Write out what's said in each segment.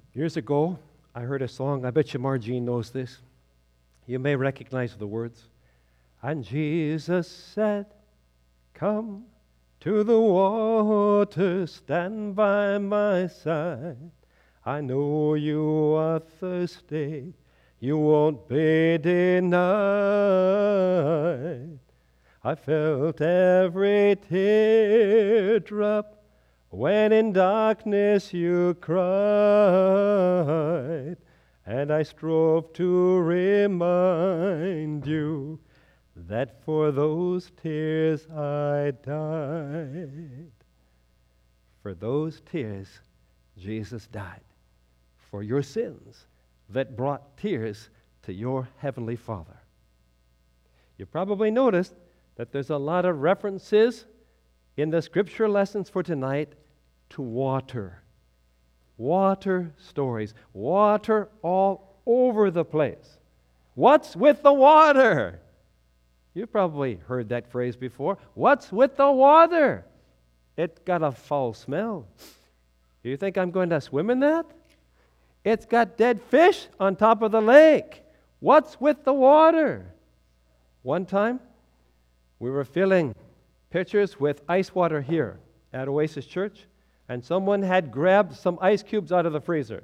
Years ago, I heard a song. I bet you Margene knows this. You may recognize the words. And Jesus said, "Come to the water, stand by my side. I know you are thirsty, you won't be denied. I felt every teardrop when in darkness you cried, and I strove to remind you that for those tears I died." For those tears, Jesus died. For your sins that brought tears to your Heavenly Father. You probably noticed that there's a lot of references in the scripture lessons for tonight to water. Water stories. Water all over the place. What's with the water? You've probably heard that phrase before. What's with the water? It's got a foul smell. You think I'm going to swim in that? It's got dead fish on top of the lake. What's with the water? One time, we were filling pitchers with ice water here at Oasis Church, and someone had grabbed some ice cubes out of the freezer.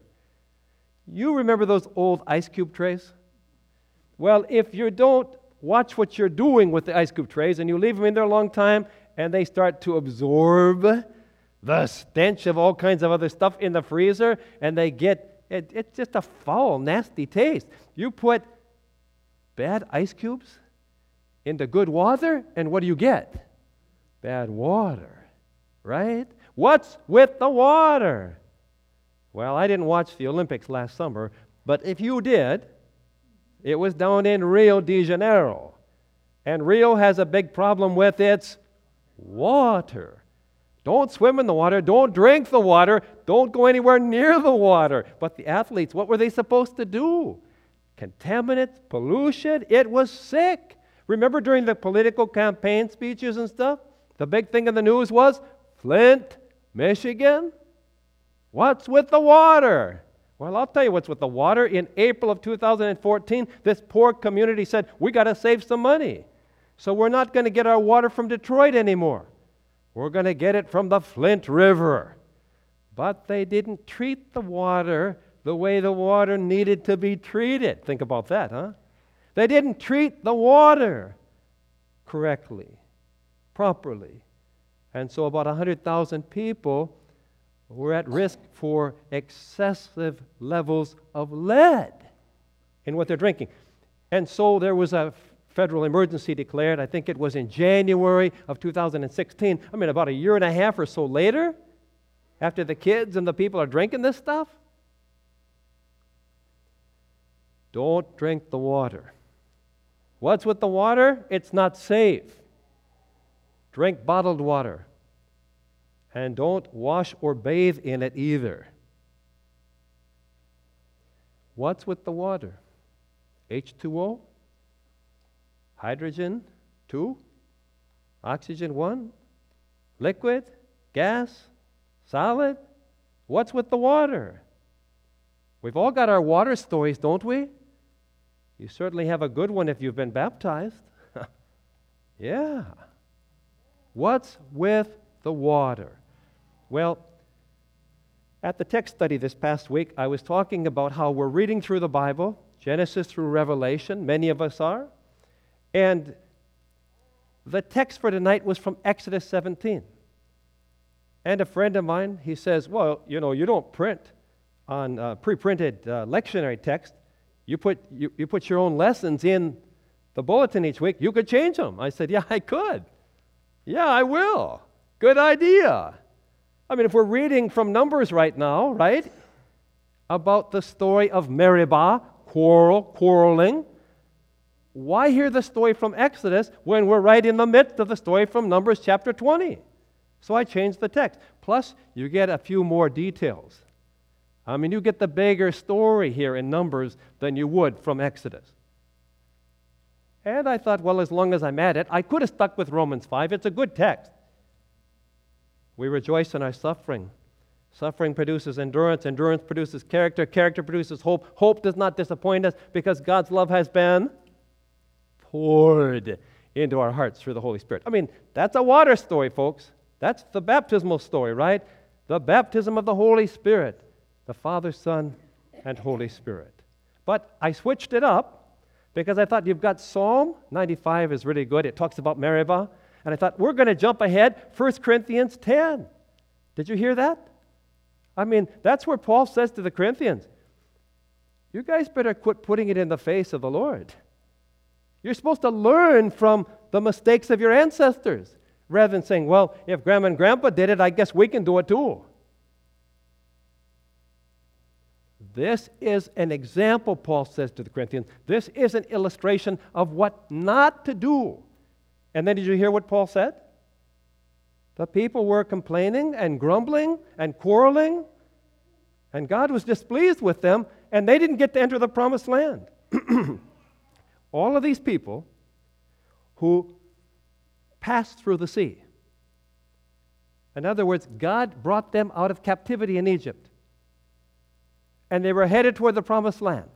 You remember those old ice cube trays? Well, if you don't watch what you're doing with the ice cube trays and you leave them in there a long time and they start to absorb the stench of all kinds of other stuff in the freezer and they get, it's just a foul, nasty taste. You put bad ice cubes into good water and what do you get? Bad water, right? What's with the water? Well, I didn't watch the Olympics last summer, but if you did, it was down in Rio de Janeiro. And Rio has a big problem with its water. Don't swim in the water. Don't drink the water. Don't go anywhere near the water. But the athletes, what were they supposed to do? Contaminants, pollution. It was sick. Remember during the political campaign speeches and stuff? The big thing in the news was Flint, Michigan. What's with the water? Well, I'll tell you what's with the water. In April of 2014, this poor community said, we got to save some money. So we're not going to get our water from Detroit anymore. We're going to get it from the Flint River. But they didn't treat the water the way the water needed to be treated. Think about that, huh? They didn't treat the water correctly, properly. And so about 100,000 people were at risk for excessive levels of lead in what they're drinking. And so there was a federal emergency declared. I think it was in January of 2016. I mean, about a year and a half or so later, after the kids and the people are drinking this stuff. Don't drink the water. What's with the water? It's not safe. Drink bottled water. And don't wash or bathe in it either. What's with the water? H2O? Hydrogen 2? Oxygen 1? Liquid? Gas? Solid? What's with the water? We've all got our water stories, don't we? You certainly have a good one if you've been baptized. Yeah. What's with the water? Well, at the text study this past week, I was talking about how we're reading through the Bible, Genesis through Revelation, many of us are, and the text for tonight was from Exodus 17. And a friend of mine, he says, well, you know, you don't print on pre-printed lectionary text. You put your own lessons in the bulletin each week. You could change them. I said, yeah, I could. Yeah, I will. Good idea. I mean, if we're reading from Numbers right now, right, about the story of Meribah, quarreling, why hear the story from Exodus when we're right in the midst of the story from Numbers chapter 20? So I changed the text. Plus, you get a few more details. I mean, you get the bigger story here in Numbers than you would from Exodus. And I thought, well, as long as I'm at it, I could have stuck with Romans 5. It's a good text. We rejoice in our suffering, Suffering produces endurance. Endurance produces character. Character produces hope. Hope does not disappoint us because God's love has been poured into our hearts through the Holy Spirit. I mean, that's a water story, folks. That's the baptismal story, right? The baptism of the Holy Spirit, the Father, Son, and Holy Spirit. But I switched it up because I thought you've got Psalm 95 is really good. It talks about Meribah. And I thought, we're going to jump ahead, 1 Corinthians 10. Did you hear that? I mean, that's where Paul says to the Corinthians, you guys better quit putting it in the face of the Lord. You're supposed to learn from the mistakes of your ancestors rather than saying, well, if Grandma and Grandpa did it, I guess we can do it too. This is an example, Paul says to the Corinthians. This is an illustration of what not to do. And then did you hear what Paul said? The people were complaining and grumbling and quarreling, and God was displeased with them, and they didn't get to enter the promised land. All of these people who passed through the sea. In other words, God brought them out of captivity in Egypt, and they were headed toward the promised land.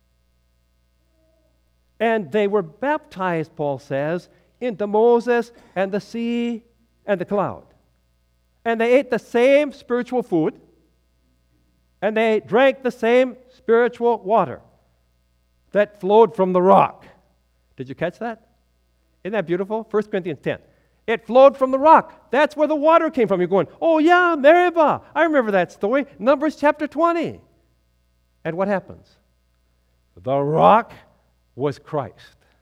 And they were baptized, Paul says, into Moses and the sea and the cloud. And they ate the same spiritual food, and they drank the same spiritual water that flowed from the rock. Did you catch that? Isn't that beautiful? 1 Corinthians 10. It flowed from the rock. That's where the water came from. You're going, oh yeah, Meribah. I remember that story. Numbers chapter 20. And what happens? The rock was Christ.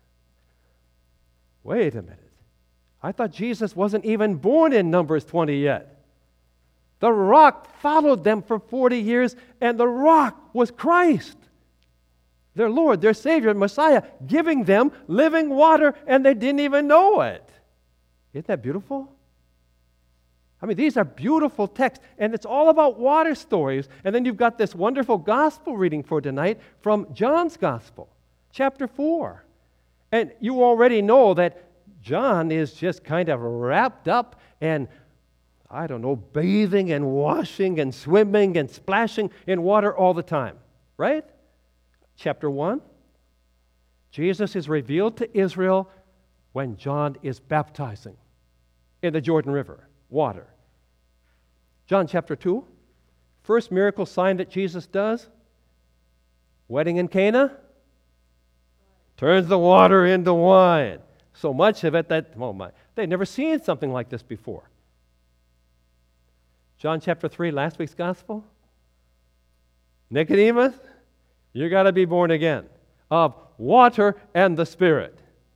Wait a minute. I thought Jesus wasn't even born in Numbers 20 yet. The rock followed them for 40 years, and the rock was Christ. Their Lord, their Savior, Messiah, giving them living water, and they didn't even know it. Isn't that beautiful? I mean, these are beautiful texts, and it's all about water stories. And then you've got this wonderful gospel reading for tonight from John's Gospel, chapter 4. And you already know that John is just kind of wrapped up and, I don't know, bathing and washing and swimming and splashing in water all the time, right? Chapter 1, Jesus is revealed to Israel when John is baptizing in the Jordan River, water. John chapter 2, first miracle sign that Jesus does, wedding in Cana, turns the water into wine. So much of it that, oh my, they'd never seen something like this before. John chapter 3, last week's gospel. Nicodemus, you got to be born again of water and the Spirit.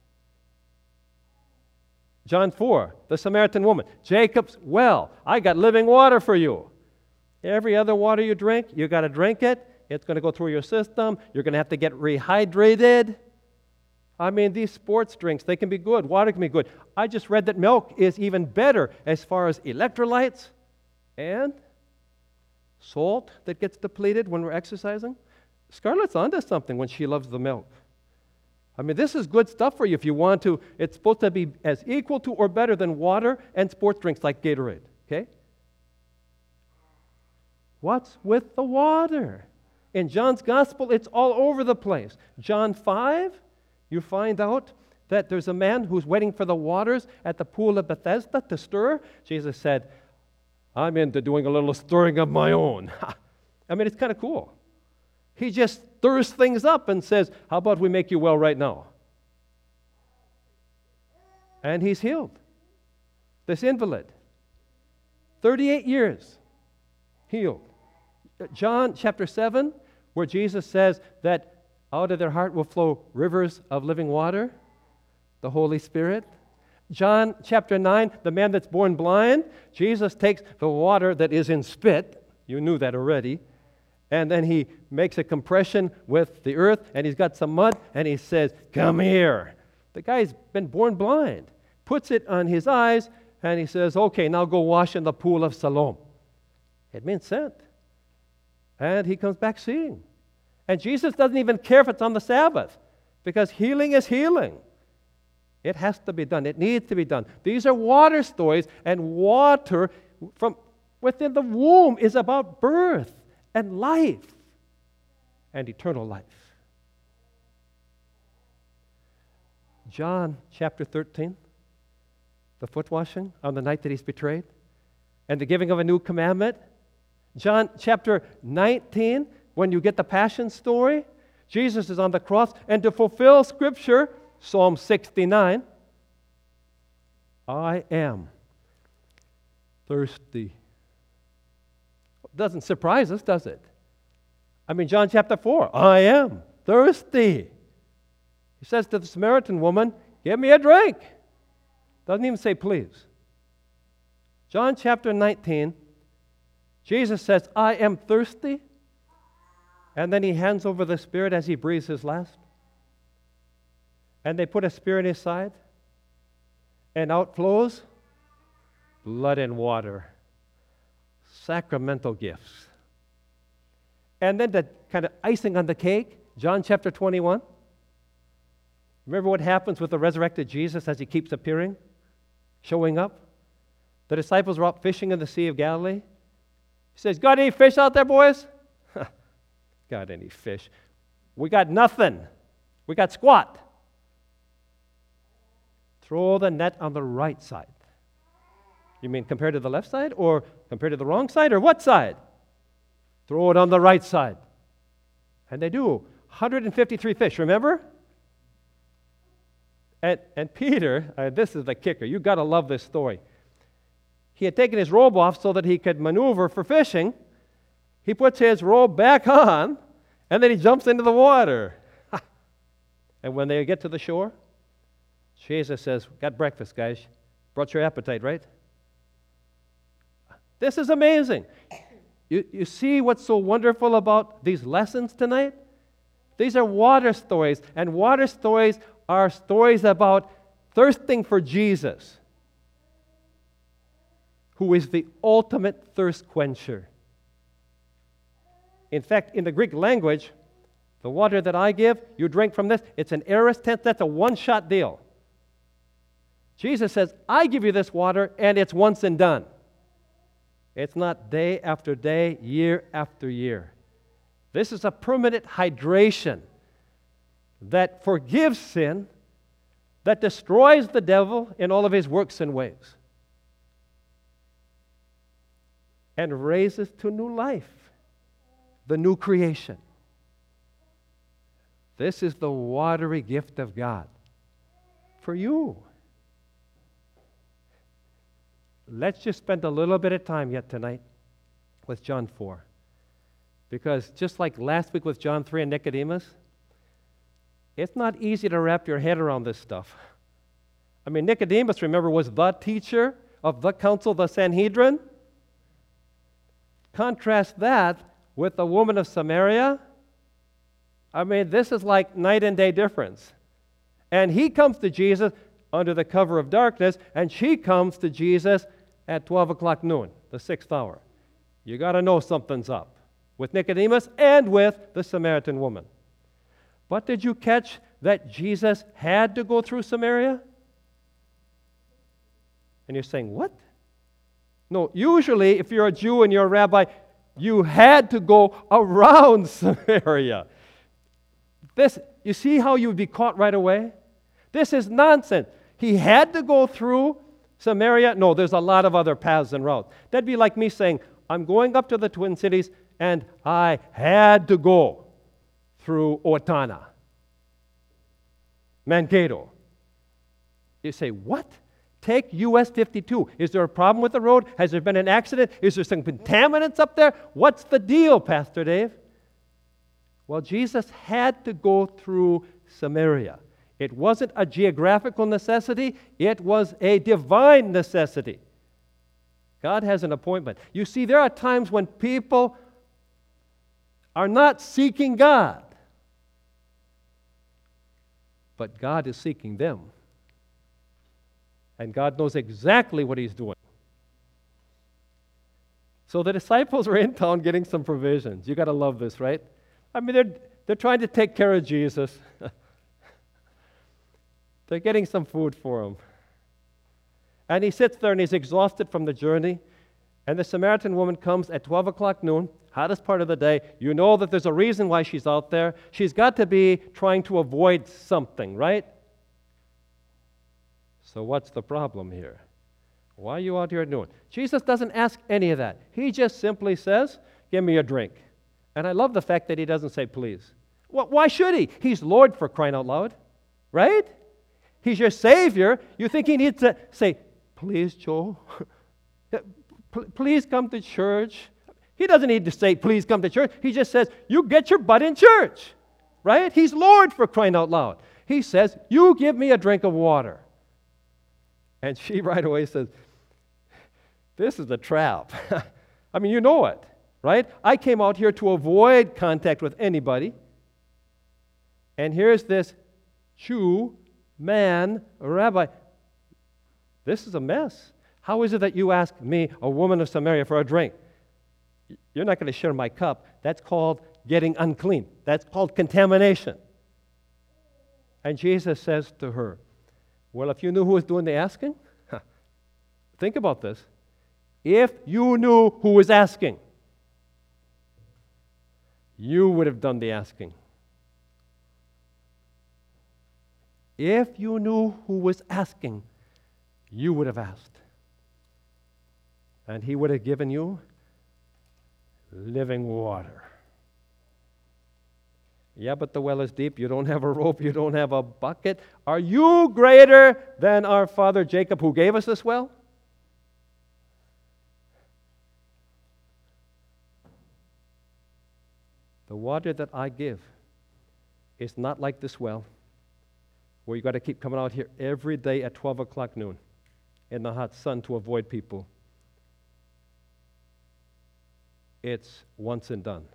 John 4, the Samaritan woman. Jacob's well. I got living water for you. Every other water you drink, you got to drink it. It's going to go through your system. You're going to have to get rehydrated. I mean, these sports drinks, they can be good. Water can be good. I just read that milk is even better as far as electrolytes and salt that gets depleted when we're exercising. Scarlett's onto something when she loves the milk. I mean, this is good stuff for you if you want to. It's supposed to be as equal to or better than water and sports drinks like Gatorade, okay? What's with the water? In John's Gospel, it's all over the place. John 5, you find out that there's a man who's waiting for the waters at the pool of Bethesda to stir. Jesus said, I'm into doing a little stirring of my own. I mean, it's kind of cool. He just stirs things up and says, how about we make you well right now? And he's healed. This invalid. 38 years. Healed. John chapter 7, where Jesus says that out of their heart will flow rivers of living water, the Holy Spirit. John chapter 9, the man that's born blind, Jesus takes the water that is in spit, you knew that already, and then he makes a compression with the earth, and he's got some mud, and he says, come here. The guy's been born blind, puts it on his eyes, and he says, okay, now go wash in the pool of Siloam. It means sent. And he comes back seeing. And Jesus doesn't even care if it's on the Sabbath, because healing is healing. It has to be done. It needs to be done. These are water stories, and water, from within the womb is about birth and life and eternal life. John chapter 13, the foot washing on the night that he's betrayed, and the giving of a new commandment. John chapter 19, when you get the Passion story, Jesus is on the cross, and to fulfill Scripture, Psalm 69, I am thirsty. Doesn't surprise us, does it? I mean, John chapter 4, I am thirsty. He says to the Samaritan woman, give me a drink. Doesn't even say please. John chapter 19, Jesus says, I am thirsty. And then he hands over the Spirit as he breathes his last. And they put a spear in his side. And out flows blood and water. Sacramental gifts. And then the kind of icing on the cake, John chapter 21. Remember what happens with the resurrected Jesus as he keeps appearing, showing up? The disciples were out fishing in the Sea of Galilee. He says, got any fish out there, boys? Got any fish? We got nothing. We got squat. Throw the net on the right side. You mean compared to the left side or compared to the wrong side or what side? Throw it on the right side. And they do. 153 fish, remember? And Peter, this is the kicker. You've got to love this story. He had taken his robe off so that he could maneuver for fishing. He puts his robe back on, and then he jumps into the water. And when they get to the shore, Jesus says, got breakfast, guys. Brought your appetite, right? This is amazing. You see what's so wonderful about these lessons tonight? These are water stories, and water stories are stories about thirsting for Jesus, who is the ultimate thirst quencher. In fact, in the Greek language, the water that I give, you drink from this, it's an aorist tense, that's a one-shot deal. Jesus says, I give you this water, and it's once and done. It's not day after day, year after year. This is a permanent hydration that forgives sin, that destroys the devil in all of his works and ways, and raises to new life, the new creation. This is the watery gift of God for you. Let's just spend a little bit of time yet tonight with John 4. Because just like last week with John 3 and Nicodemus, it's not easy to wrap your head around this stuff. I mean, Nicodemus, remember, was the teacher of the council, the Sanhedrin. Contrast that with the woman of Samaria. I mean, this is like night and day difference. And he comes to Jesus under the cover of darkness, and she comes to Jesus at 12 o'clock noon, the 6th hour. You got to know something's up with Nicodemus and with the Samaritan woman. But did you catch that Jesus had to go through Samaria? And you're saying, what? No, usually if you're a Jew and you're a rabbi, you had to go around Samaria. This, you see how you would be caught right away? This is nonsense. He had to go through Samaria. No, there's a lot of other paths and routes. That'd be like me saying, I'm going up to the Twin Cities and I had to go through Owatonna, Mankato. You say, what? Take US 52. Is there a problem with the road? Has there been an accident? Is there some contaminants up there? What's the deal, Pastor Dave? Well, Jesus had to go through Samaria. It wasn't a geographical necessity. It was a divine necessity. God has an appointment. You see, there are times when people are not seeking God, but God is seeking them. And God knows exactly what He's doing. So the disciples are in town getting some provisions. You got to love this, right? I mean, they're trying to take care of Jesus. They're getting some food for him. And he sits there and he's exhausted from the journey. And the Samaritan woman comes at 12 o'clock noon, hottest part of the day. You know that there's a reason why she's out there. She's got to be trying to avoid something, right? So what's the problem here? Why are you out here at noon? Jesus doesn't ask any of that. He just simply says, give me a drink. And I love the fact that he doesn't say please. Well, why should he? He's Lord, for crying out loud, right? He's your Savior. You think he needs to say, please, Joe, please come to church. He doesn't need to say, please come to church. He just says, you get your butt in church, right? He's Lord, for crying out loud. He says, you give me a drink of water. And she right away says, this is a trap. I mean, you know it, right? I came out here to avoid contact with anybody. And here's this Jew, man, rabbi. This is a mess. How is it that you ask me, a woman of Samaria, for a drink? You're not going to share my cup. That's called getting unclean. That's called contamination. And Jesus says to her, well, if you knew who was doing the asking, think about this. If you knew who was asking, you would have done the asking. If you knew who was asking, you would have asked. And he would have given you living water. Yeah, but the well is deep. You don't have a rope. You don't have a bucket. Are you greater than our father Jacob, who gave us this well? The water that I give is not like this well, where you got to keep coming out here every day at 12 o'clock noon in the hot sun to avoid people. It's once and done.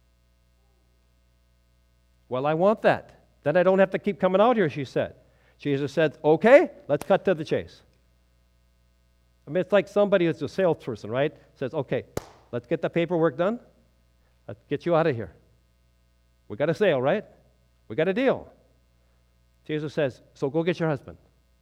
Well, I want that. Then I don't have to keep coming out here, she said. Jesus said, okay, let's cut to the chase. I mean, it's like somebody who's a salesperson, right? Says, okay, let's get the paperwork done. Let's get you out of here. We got a sale, right? We got a deal. Jesus says, so go get your husband.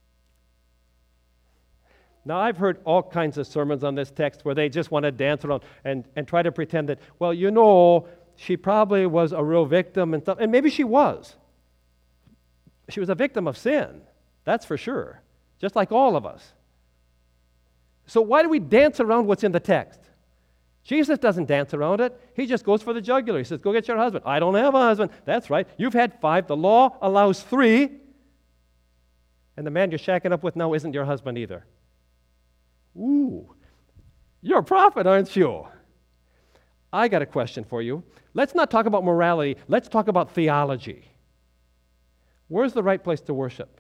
Now, I've heard all kinds of sermons on this text where they just want to dance around and try to pretend that, well, you know, she probably was a real victim and stuff. And maybe she was. She was a victim of sin. That's for sure. Just like all of us. So why do we dance around what's in the text? Jesus doesn't dance around it. He just goes for the jugular. He says, go get your husband. I don't have a husband. That's right. You've had 5. The law allows 3. And the man you're shacking up with now isn't your husband either. Ooh, you're a prophet, aren't you? I got a question for you. Let's not talk about morality. Let's talk about theology. Where's the right place to worship?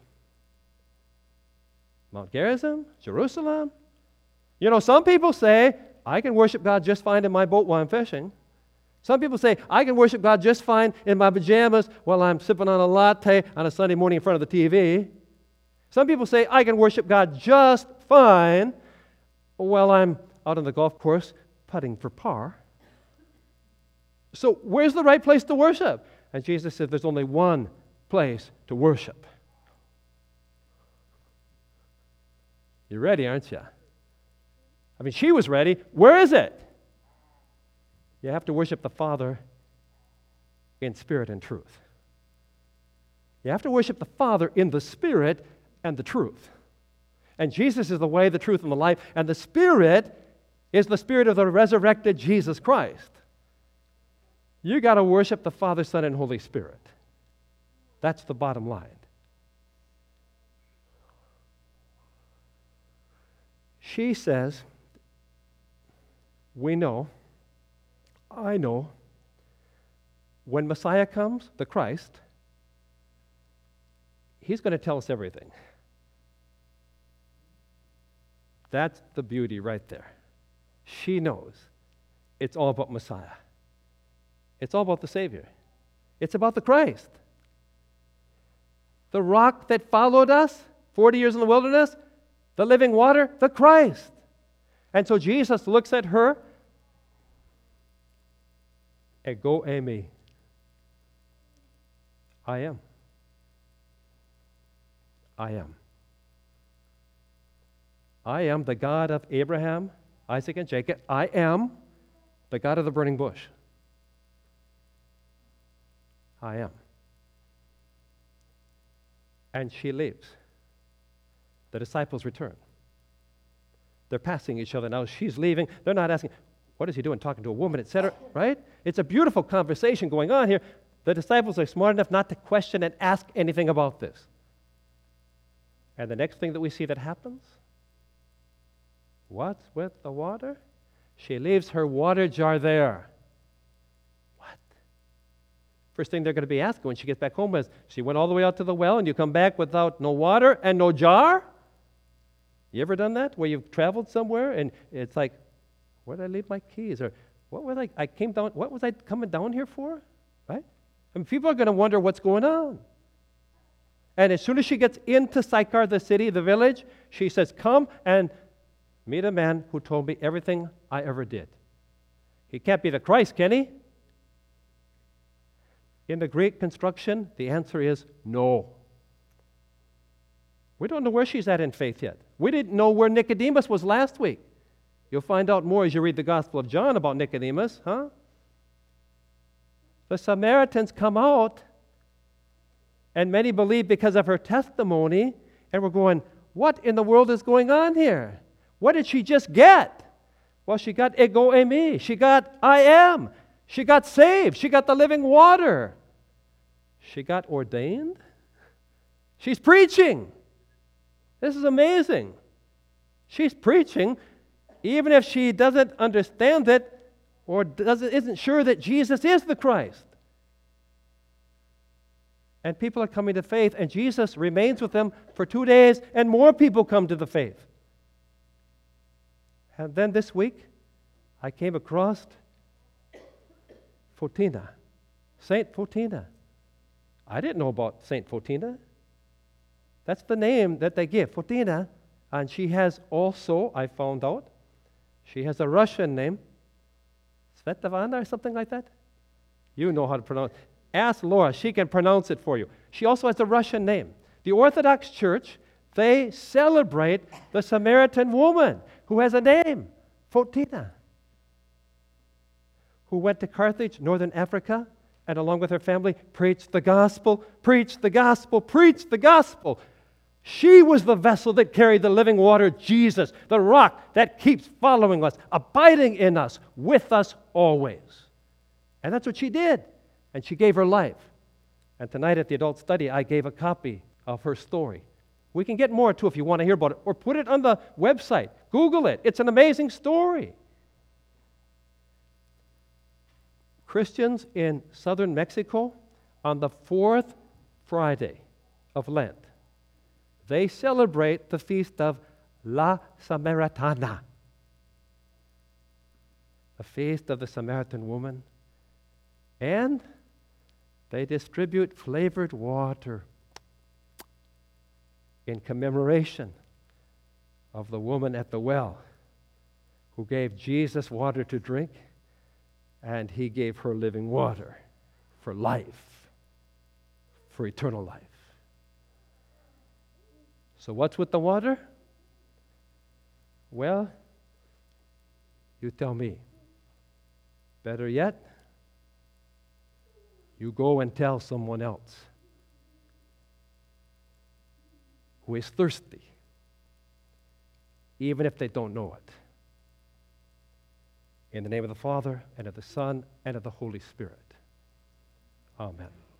Mount Gerizim? Jerusalem? You know, some people say, I can worship God just fine in my boat while I'm fishing. Some people say, I can worship God just fine in my pajamas while I'm sipping on a latte on a Sunday morning in front of the TV. Some people say, I can worship God just fine while I'm out on the golf course putting for par. So where's the right place to worship? And Jesus said there's only one place to worship. You're ready, aren't you? I mean, she was ready. Where is it? You have to worship the Father in spirit and truth. You have to worship the Father in the Spirit and the truth. And Jesus is the way, the truth, and the life. And the Spirit is the Spirit of the resurrected Jesus Christ. You got to worship the Father, Son, and Holy Spirit. That's the bottom line. She says, we know, I know, when Messiah comes, the Christ, he's going to tell us everything. That's the beauty right there. She knows it's all about Messiah. It's all about the Savior. It's about the Christ. The rock that followed us 40 years in the wilderness, the living water, the Christ. And so Jesus looks at her, Ego eimi. I am. I am. I am the God of Abraham, Isaac and Jacob, I am the God of the burning bush. I am. And she leaves. The disciples return. They're passing each other now. She's leaving. They're not asking, what is he doing talking to a woman, etc., right? It's a beautiful conversation going on here. The disciples are smart enough not to question and ask anything about this. And the next thing that we see that happens, what's with the water? She leaves her water jar there. What? First thing they're going to be asking when she gets back home is, she went all the way out to the well and you come back without no water and no jar? You ever done that? Where you've traveled somewhere and it's like, where did I leave my keys? Or what was I coming down here for? Right? I mean, people are going to wonder what's going on. And as soon as she gets into Sychar, the city, the village, she says, come and meet a man who told me everything I ever did. He can't be the Christ, can he? In the Greek construction, the answer is no. We don't know where she's at in faith yet. We didn't know where Nicodemus was last week. You'll find out more as you read the Gospel of John about Nicodemus, huh? The Samaritans come out, and many believe because of her testimony, and we're going, what in the world is going on here? What did she just get? Well, she got ego eimi. She got I am. She got saved. She got the living water. She got ordained. She's preaching. This is amazing. She's preaching, even if she doesn't understand it or isn't sure that Jesus is the Christ. And people are coming to faith, and Jesus remains with them for 2 days, and more people come to the faith. And then this week, I came across Photina, Saint Photina. I didn't know about Saint Photina. That's the name that they give, Photina. And she has also, I found out, she has a Russian name, Svetlana or something like that. You know how to pronounce it. Ask Laura, she can pronounce it for you. She also has a Russian name. The Orthodox Church, they celebrate the Samaritan woman who has a name, Photina, who went to Carthage, northern Africa, and along with her family, preached the gospel, preached the gospel, preached the gospel. She was the vessel that carried the living water, Jesus, the rock that keeps following us, abiding in us, with us always. And that's what she did. And she gave her life. And tonight at the adult study, I gave a copy of her story. We can get more too if you want to hear about it, or put it on the website. Google it. It's an amazing story. Christians in southern Mexico, on the fourth Friday of Lent, they celebrate the feast of La Samaritana, the feast of the Samaritan woman, and they distribute flavored water in commemoration of the woman at the well who gave Jesus water to drink, and he gave her living water for life, for eternal life. So what's with the water? Well, you tell me. Better yet, you go and tell someone else who is thirsty, even if they don't know it. In the name of the Father, and of the Son, and of the Holy Spirit. Amen.